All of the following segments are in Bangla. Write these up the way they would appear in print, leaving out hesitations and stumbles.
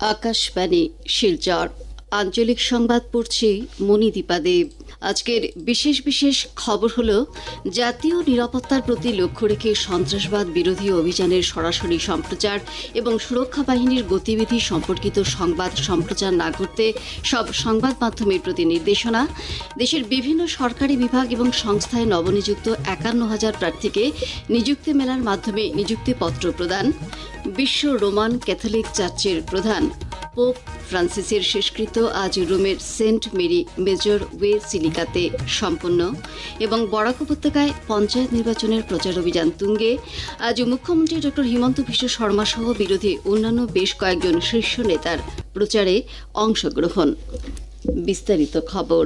আকাশবাণী শিলচর আঞ্চলিক সংবাদ পড়ছি মণিদীপা দেব। আজকের বিশেষ বিশেষ খবর হল জাতীয় নিরাপত্তার প্রতি লক্ষ্য রেখে সন্ত্রাসবাদ বিরোধী অভিযানের সরাসরি সম্প্রচার এবং সুরক্ষা বাহিনীর গতিবিধি সম্পর্কিত সংবাদ সম্প্রচার না করতে সব সংবাদ মাধ্যমের প্রতি নির্দেশনা, দেশের বিভিন্ন সরকারি বিভাগ এবং সংস্থায় নবনিযুক্ত ৫১,০০০ প্রার্থীকে নিযুক্তি মেলার মাধ্যমে নিযুক্তিপত্র প্রদান, বিশ্ব রোমান ক্যাথলিক চার্চের প্রধান পোপ ফ্রান্সিসের শেষকৃত্য আজ রোমের সেন্ট মেরি মেজর বেসিলিকাতে সম্পন্ন এবং বরাক উপত্যকায় পঞ্চায়েত নির্বাচনের প্রচার অভিযান তুঙ্গে। আজ মুখ্যমন্ত্রী ড হিমন্ত বিশ্ব শর্মা সহ বিরোধী অন্যান্য বেশ কয়েকজন শীর্ষ নেতার প্রচারে অংশগ্রহণ। বিস্তারিত খবর।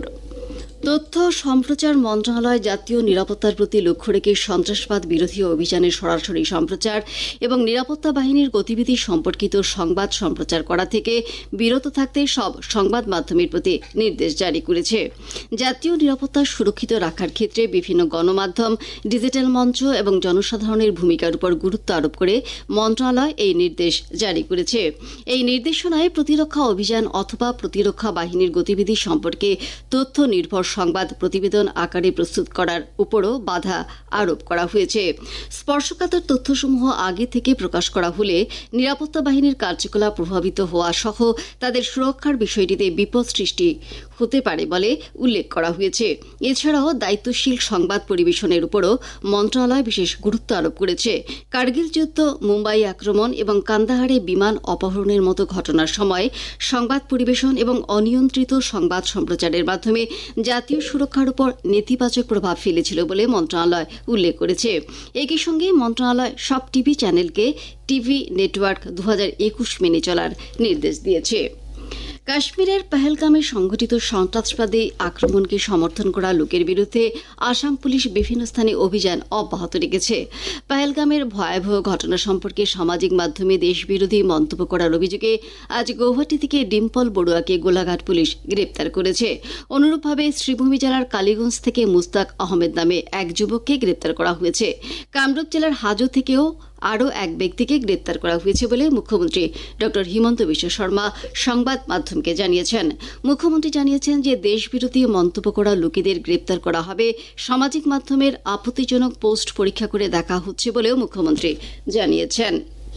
তথ্য সম্প্রচার মন্ত্রণালয় জাতীয় নিরাপত্তার প্রতি লক্ষ্য রেখে সন্ত্রাসবাদ বিরোধী অভিযানের সরাসরি সম্প্রচার এবং নিরাপত্তা বাহিনীর গতিবিধি সম্পর্কিত সংবাদ সম্প্রচার করা থেকে বিরত থাকতে সব সংবাদ মাধ্যমের প্রতি নির্দেশ জারি করেছে। জাতীয় নিরাপত্তা সুরক্ষিত রাখার ক্ষেত্রে বিভিন্ন গণমাধ্যম, ডিজিটাল মঞ্চ এবং জনসাধারণের ভূমিকার উপর গুরুত্ব আরোপ করে মন্ত্রণালয় এই নির্দেশ জারি করেছে। এই নির্দেশনায় প্রতিরক্ষা অভিযান অথবা প্রতিরক্ষা বাহিনীর গতিবিধি সম্পর্কে তথ্য নির্ভর সংবাদ প্রতিবেদন আকারে প্রস্তুত করার উপরও বাধা আরোপ করা হয়েছে। স্পর্শকাতর তথ্যসমূহ আগে থেকে প্রকাশ করা হলে নিরাপত্তা বাহিনীর কার্যকলাপ প্রভাবিত হওয়া সহ তাদের সুরক্ষার বিষয়টিতে বিপদ সৃষ্টি হতে পারে বলে উল্লেখ করা হয়েছে। এছাড়াও দায়িত্বশীল সংবাদ পরিবেশনের উপরও মন্ত্রণালয় বিশেষ গুরুত্ব আরোপ করেছে। কার্গিল যুদ্ধ, মুম্বাই আক্রমণ এবং কান্দাহারে বিমান অপহরণের মতো ঘটনার সময় সংবাদ পরিবেশন এবং অনিয়ন্ত্রিত সংবাদ সম্প্রচারের মাধ্যমে জাতীয় সুরক্ষার উপর নেতিবাচক প্রভাব ফেলেছিল বলে মন্ত্রণালয় উল্লেখ করেছে। একই সঙ্গে মন্ত্রণালয় সব টিভি চ্যানেলকে টিভি নেটওয়ার্ক ২০২১ মেনে চলার নির্দেশ দিয়েছে। কাশ্মীরের পহেলগামে সংঘটিত সন্ত্রাসবাদী আক্রমণকে সমর্থন করা লোকের বিরুদ্ধে আসাম পুলিশ বিভিন্ন স্থানে অভিযান অব্যাহত রেখেছে। পহেলগামের ভয়াবহ ঘটনা সম্পর্কে সামাজিক মাধ্যমে দেশবিরোধী মন্তব্য করার অভিযোগে আজ গৌহাটি থেকে ডিম্পল বড়ুয়াকে গোলাঘাট পুলিশ গ্রেপ্তার করেছে। অনুরূপভাবে শ্রীভূমি জেলার কালীগঞ্জ থেকে মুস্তাক আহমেদ নামে এক যুবককে গ্রেপ্তার করা হয়েছে। কামরূপ জেলার হাজো থেকেও আরও এক ব্যক্তিকে গ্রেপ্তার করা হয়েছে বলে মুখ্যমন্ত্রী ড হিমন্ত বিশ্ব শর্মা সংবাদ মাধ্যমকে জানিয়েছেন। মুখ্যমন্ত্রী জানিয়েছেন যে দেশবিরোধী মন্তব্য করা লোকেদের গ্রেপ্তার করা হবে। সামাজিক মাধ্যমের আপত্তিজনক পোস্ট পরীক্ষা করে দেখা হচ্ছে বলেও মুখ্যমন্ত্রী জানিয়েছেন।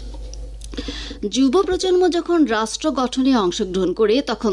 যুব প্রজন্ম যখন রাষ্ট্র গঠনে অংশগ্রহণ করে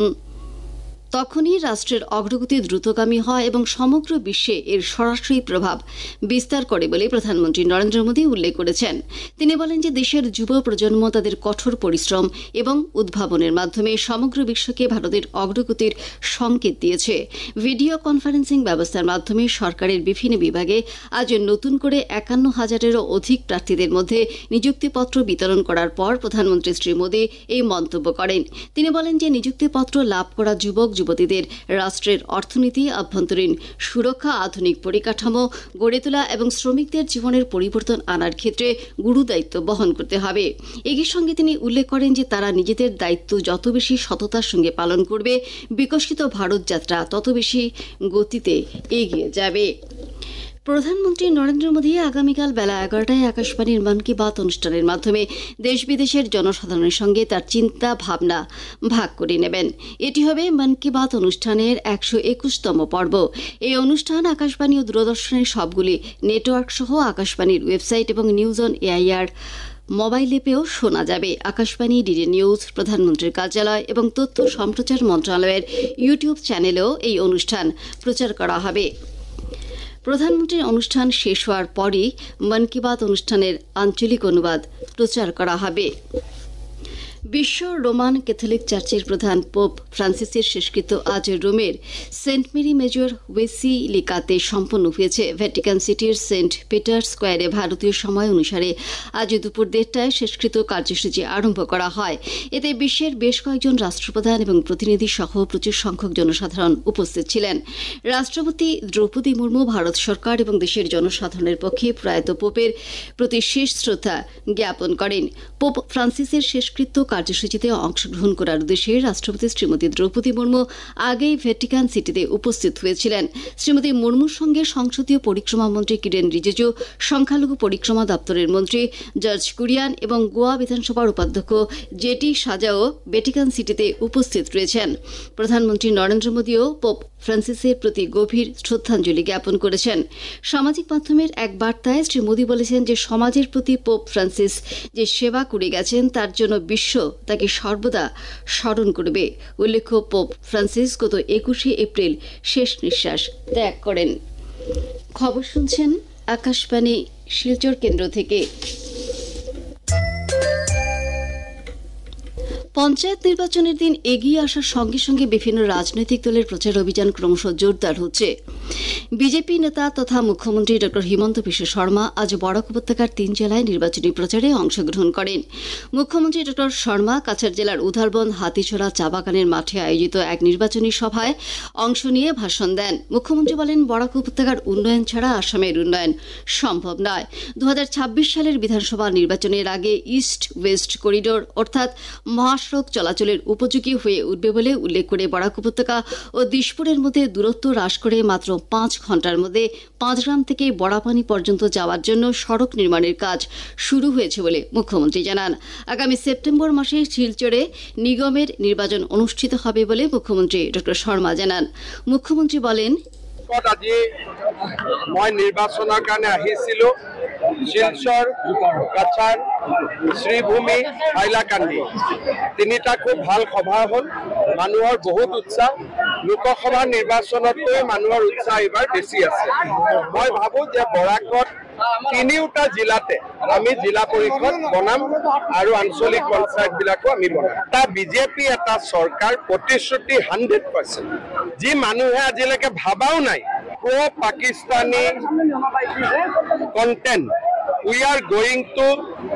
তখনই রাষ্ট্রের অগ্রগতি দ্রুতগামী হয় এবং সমগ্র বিশ্বে এর সরাসরি প্রভাব বিস্তার করে বলে প্রধানমন্ত্রী নরেন্দ্র মোদী উল্লেখ করেছেন। তিনি বলেন যে দেশের যুব প্রজন্ম তাদের কঠোর পরিশ্রম এবং উদ্ভাবনের মাধ্যমে সমগ্র বিশ্বকে ভারতের অগ্রগতির সংকেত দিয়েছে। ভিডিও কনফারেন্সিং ব্যবস্থার মাধ্যমে সরকারের বিভিন্ন বিভাগে আজ নতুন করে ৫১,০০০-এরও অধিক প্রার্থীদের মধ্যে নিযুক্তিপত্র বিতরণ করার পর প্রধানমন্ত্রী শ্রী মোদী এই মন্তব্য করেন। তিনি বলেন যে নিযুক্তিপত্র লাভ করা যুবক যুবতীদের রাষ্ট্রের অর্থনীতি, আভ্যন্তরীণ সুরক্ষা, আধুনিক পরিকাঠামো গড়ে তোলা এবং শ্রমিকদের জীবনের পরিবর্তন আনার ক্ষেত্রে গুরুদায়িত্ব বহন করতে হবে। একই সঙ্গে তিনি উল্লেখ করেন যে তারা নিজেদের দায়িত্ব যত বেশি সততার সঙ্গে পালন করবে, বিকশিত ভারত যাত্রা তত বেশি গতিতে এগিয়ে যাবে। প্রধানমন্ত্রী নরেন্দ্র মোদী আগামীকাল বেলা ১১টায় আকাশবাণীর মন কি বাত অনুষ্ঠানের মাধ্যমে দেশ বিদেশের জনসাধারণের সঙ্গে তার চিন্তা ভাবনা ভাগ করে নেবেন। এটি হবে মন কি বাত অনুষ্ঠানের ১২১তম পর্ব। এই অনুষ্ঠান আকাশবাণী ও দূরদর্শনের সবগুলি নেটওয়ার্ক সহ আকাশবাণীর ওয়েবসাইট এবং নিউজ অন এআইআর মোবাইল অ্যাপেও শোনা যাবে। আকাশবাণী, ডিডি নিউজ, প্রধানমন্ত্রীর কার্যালয় এবং তথ্য সম্প্রচার মন্ত্রণালয়ের ইউটিউব চ্যানেলেও এই অনুষ্ঠান প্রচার করা হবে। প্রধানমন্ত্রীর অনুষ্ঠান শেষ হওয়ার পরই মন কি বাত অনুষ্ঠানের আঞ্চলিক অনুবাদ প্রচার করা হবে। বিশ্ব রোমান ক্যাথলিক চার্চের প্রধান পোপ ফ্রান্সিসের শেষকৃত্য আজ রোমের সেন্ট মেরি মেজর বেসিলিকাতে সম্পন্ন হয়েছে। ভ্যাটিকান সিটির সেন্ট পিটার স্কোয়ারে ভারতীয় সময় অনুসারে আজ দুপুর ১:৩০টায় শেষকৃত্য কার্যসূচি আরম্ভ করা হয়। এতে বিশ্বের বেশ কয়েকজন রাষ্ট্রপ্রধান এবং প্রতিনিধি সহ প্রচুর সংখ্যক জনসাধারণ উপস্থিত ছিলেন। রাষ্ট্রপতি দ্রৌপদী মুর্মু ভারত সরকার এবং দেশের জনসাধারণের পক্ষে প্রয়াত পোপের প্রতি শেষ শ্রদ্ধা জ্ঞাপন করেন। পোপ ফ্রান্সিসের শেষকৃত্য কার্যসূচিতে অংশগ্রহণ করার উদ্দেশ্যে রাষ্ট্রপতি শ্রীমতী দ্রৌপদী মুর্মু আগেই ভ্যাটিকান সিটিতে উপস্থিত হয়েছিলেন। শ্রীমতী মুর্মুর সঙ্গে সংসদীয় পরিক্রমা মন্ত্রী কিরেন রিজিজু, সংখ্যালঘু পরিক্রমা দপ্তরের মন্ত্রী জর্জ কুরিয়ান এবং গোয়া বিধানসভার উপাধ্যক্ষ জেটি সাজাও ভ্যাটিকান সিটিতে উপস্থিত রয়েছেন। প্রধানমন্ত্রী নরেন্দ্র মোদীও পোপ ফ্রান্সিসের প্রতি গভীর শ্রদ্ধাঞ্জলি জ্ঞাপন করেছেন। সামাজিক মাধ্যমের এক বার্তায় শ্রী মোদী বলেছেন যে সমাজের প্রতি পোপ ফ্রান্সিস যে সেবা করে গেছেন তার জন্য বিশ্ব তাকে সর্বদা স্মরণ করবে। উল্লেখ্য, পোপ ফ্রান্সিস গত 21শে এপ্রিল শেষ নিঃশ্বাস ত্যাগ করেন। খবর শুনছেন আকাশবাণী শিলচর কেন্দ্র থেকে। পঞ্চায়েত নির্বাচনের দিন এগিয়ে আসার সঙ্গে সঙ্গে বিভিন্ন রাজনৈতিক দলের প্রচার অভিযান ক্রমশ জোরদার হচ্ছে। বিজেপি নেতা তথা মুখ্যমন্ত্রী ড হিমন্ত বিশ্ব শর্মা আজ বরাক উপত্যকার 3 জেলায় নির্বাচনী প্রচারে অংশগ্রহণ করেন। মুখ্যমন্ত্রী ড শর্মা কাছাড় জেলার উধারবন্দ, হাতিছড়া, চা বাগানের মাঠে আয়োজিত এক নির্বাচনী সভায় অংশ নিয়ে ভাষণ দেন। মুখ্যমন্ত্রী বলেন, বরাক উপত্যকার উন্নয়ন ছাড়া আসামের উন্নয়ন সম্ভব নয়। 2026 সালের বিধানসভা নির্বাচনের আগে ইস্ট ওয়েস্ট করিডোর অর্থাৎ মহাসড়ক চলাচলের উপযোগী হয়ে উঠবে বলে উল্লেখ করে বরাক উপত্যকা ও দিশপুরের মধ্যে দূরত্ব হ্রাস করে মাত্র 5 ঘণ্টার মধ্যে পাঁচগ্রাম থেকে বড়াপানি পর্যন্ত যাওয়ার জন্য সড়ক নির্মাণের কাজ শুরু হয়েছে বলে মুখ্যমন্ত্রী জানান। আগামী সেপ্টেম্বর মাসে শিলচরে নিগমের নির্বাচন অনুষ্ঠিত হবে বলে মুখ্যমন্ত্রী ড শর্মা জানান। মুখ্যমন্ত্রী বলেন, আজি মই নিৰ্বাচনৰ কাৰণে আহিছিলো শিলচৰ, কাছাৰ, শ্ৰীভূমি, হাইলাকান্দি। তিনিটা খুব ভাল সভা হ'ল। মানুহৰ বহুত উৎসাহ। লোকসভা নিৰ্বাচনতকৈ মানুহৰ উৎসাহ এইবাৰ বেছি আছে। মই ভাবো যে বৰাকত তিনিওটা জিলাতে আমি জিলা পৰিষদ বনাম আৰু আঞ্চলিক পঞ্চায়ত বিলাকো আমি বনাম। এটা বিজেপি এটা চৰকাৰ প্ৰতিশ্ৰুতি 100%। যি মানুহে আজিলৈকে ভাবাও নাই প্ৰ Pakistani content, we are going to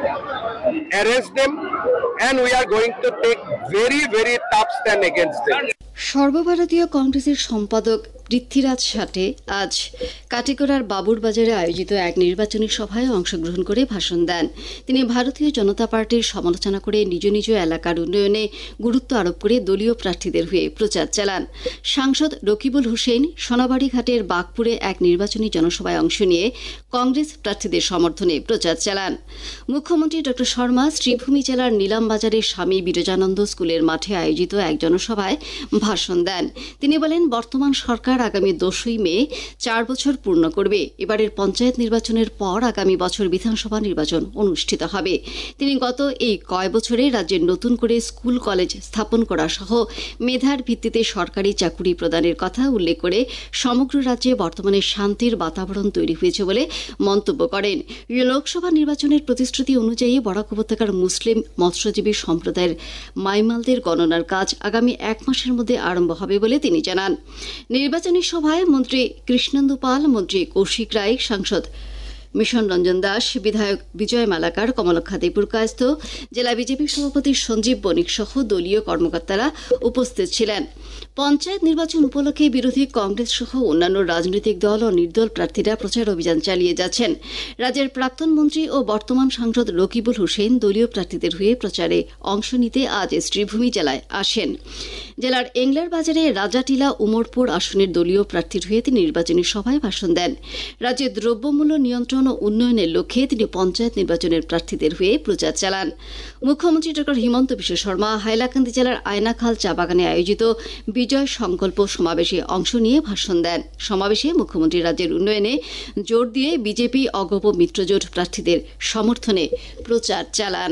arrest them and we are going to take very very tough stand against them. সর্বভারতীয় কংগ্রেসের সম্পাদক পৃথ্বীরাজ সাটে আজ কাটিগড়ার বাবুর বাজারে আয়োজিত এক নির্বাচনী সভায় অংশগ্রহণ করে ভাষণ দেন। তিনি ভারতীয় জনতা পার্টির সমালোচনা করে নিজ নিজ এলাকার উন্নয়নে গুরুত্ব আরোপ করে দলীয় প্রার্থীদের হয়ে প্রচার চালান। সাংসদ রকিবুল হোসেন সোনাবাড়িঘাটের বাগপুরে এক নির্বাচনী জনসভায় অংশ নিয়ে কংগ্রেস প্রার্থীদের সমর্থনে প্রচার চালান। মুখ্যমন্ত্রী ড শর্মা শ্রীভূমি জেলার নীলামবাজারের স্বামী বিরজানন্দ স্কুলের মাঠে আয়োজিত এক জনসভায় ভাষণ দেন। তিনি বলেন, বর্তমান সরকার আগামী 2ই মে 4 বছর পূর্ণ করবে। এবারের পঞ্চায়েত নির্বাচনের পর আগামী বছর বিধানসভা নির্বাচন অনুষ্ঠিত হবে। তিনি গত এই কয় বছরে রাজ্যে নতুন করে স্কুল কলেজ স্থাপন করা সহ মেধার ভিত্তিতে সরকারি চাকুরি প্রদানের কথা উল্লেখ করে সমগ্র রাজ্যে বর্তমানে শান্তির বাতাবরণ তৈরি হয়েছে বলে মন্তব্য করেন। লোকসভা নির্বাচনের প্রতিশ্রুতি অনুযায়ী বরাক উপত্যকার মুসলিম মৎস্যজীবী সম্প্রদায়ের মাইমালদের গণনার কাজ আগামী 1 মাসের মধ্যে আরম্ভ হবে বলে তিনি জানান। নির্বাচনী সভায় মন্ত্রী কৃষ্ণেন্দু পাল, মন্ত্রী কৌশিক রায়, সাংসদ মিশন রঞ্জন দাস, বিধায়ক বিজয় মালাকার, কমলক্ষা দেপুরকায়স্থ, জেলা বিজেপি সভাপতি সঞ্জীব বণিক সহ দলীয় কর্মকর্তারা উপস্থিত ছিলেন। পঞ্চায়েত নির্বাচন উপলক্ষে বিরোধী কংগ্রেস সহ অন্যান্য রাজনৈতিক দল ও নির্দল প্রার্থীরা প্রচার অভিযান চালিয়ে যাচ্ছেন। রাজ্যের প্রাক্তন মন্ত্রী ও বর্তমান সাংসদ রকিবুল হোসেন দলীয় প্রার্থীদের হয়ে প্রচারে অংশ নিতে আজ শ্রীভূমি জেলায় আসেন। জেলার এংলার বাজারে রাজাটিলা উমরপুর আসনের দলীয় প্রার্থীর হয়ে তিনি নির্বাচনী সভায় ভাষণ দেন। রাজ্যের দ্রব্যমূল্য নিয়ন্ত্রণ ও উন্নয়নের লক্ষ্যে তিনি পঞ্চায়েত নির্বাচনের প্রার্থীদের হয়ে প্রচার চালান। মুখ্যমন্ত্রী ড হিমন্ত বিশ্ব শর্মা হাইলাকান্দি জেলার আয়নাখাল চা বাগানে আয়োজিত বিজয় সংকল্প সমাবেশে অংশ নিয়ে ভাষণ দেন। সমাবেশে মুখ্যমন্ত্রী রাজ্যের উন্নয়নে জোর দিয়ে বিজেপি অগপ মিত্রজোট প্রার্থীদের সমর্থনে প্রচার চালান।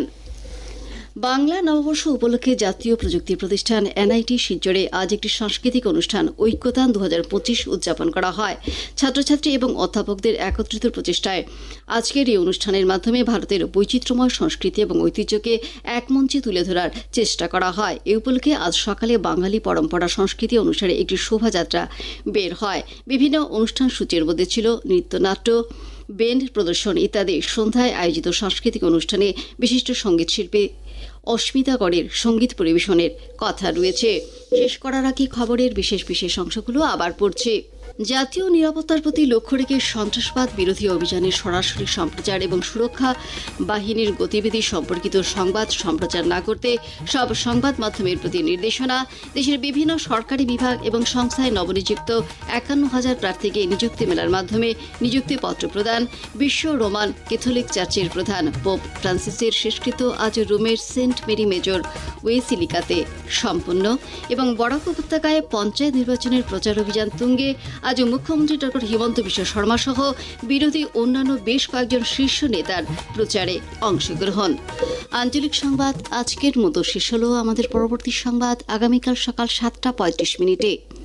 বাংলা নববর্ষ উপলক্ষে জাতীয় প্রযুক্তি প্রতিষ্ঠান এনআইটি শিলচরে আজ একটি সাংস্কৃতিক অনুষ্ঠান ঐক্যতান 2025 উদযাপন করা হয়। ছাত্রছাত্রী এবং অধ্যাপকদের একত্রিত প্রচেষ্টায় আজকের এই অনুষ্ঠানের মাধ্যমে ভারতের বৈচিত্র্যময় সংস্কৃতি এবং ঐতিহ্যকে এক মঞ্চে তুলে ধরার চেষ্টা করা হয়। এ উপলক্ষে আজ সকালে বাঙালি পরম্পরা সংস্কৃতি অনুসারে একটি শোভাযাত্রা বের হয়। বিভিন্ন অনুষ্ঠান সূচির মধ্যে ছিল নৃত্যনাট্য, ব্যান্ড প্রদর্শন ইত্যাদি। সন্ধ্যায় আয়োজিত সাংস্কৃতিক অনুষ্ঠানে বিশিষ্ট সঙ্গীত শিল্পী অস্মিতা গড়ের সঙ্গীত পরিবেশনের কথা রয়েছে। শেষ করার আগে খবরের বিশেষ বিশেষ অংশগুলো আবার পড়ছি। জাতীয় নিরাপত্তার প্রতি লক্ষ্য রেখে সন্ত্রাসবাদ বিরোধী অভিযানের সরাসরি সম্প্রচার এবং সুরক্ষা বাহিনীর গতিবিধি সম্পর্কিত সংবাদ সম্প্রচার না করতে সব সংবাদ মাধ্যমের প্রতি নির্দেশনা। দেশের বিভিন্ন সরকারি বিভাগ এবং সংস্থায় নবনিযুক্ত 51,000 প্রার্থীকে নিযুক্তি মেলার মাধ্যমে নিযুক্তিপত্র প্রদান। বিশ্ব রোমান ক্যাথলিক চার্চের প্রধান পোপ ফ্রান্সিসের শেষকৃত্য আজ রোমের সেন্ট মেরি মেজর ওয়েসিলিকাতে সম্পন্ন। এবং বরাক উপত্যকায় পঞ্চায়েত নির্বাচনের প্রচার অভিযান তুঙ্গে। আজ মুখ্যমন্ত্রী ডক্টর হিমন্ত বিশ্ব শর্মা সহ বিরোধী অন্যান্য বেশ কয়েকজন শীর্ষ নেতার প্রচারে অংশগ্রহণ। আঞ্চলিক সংবাদ আজকের মতো শেষ হল। আমাদের পরবর্তী সংবাদ আগামীকাল সকাল 7:35।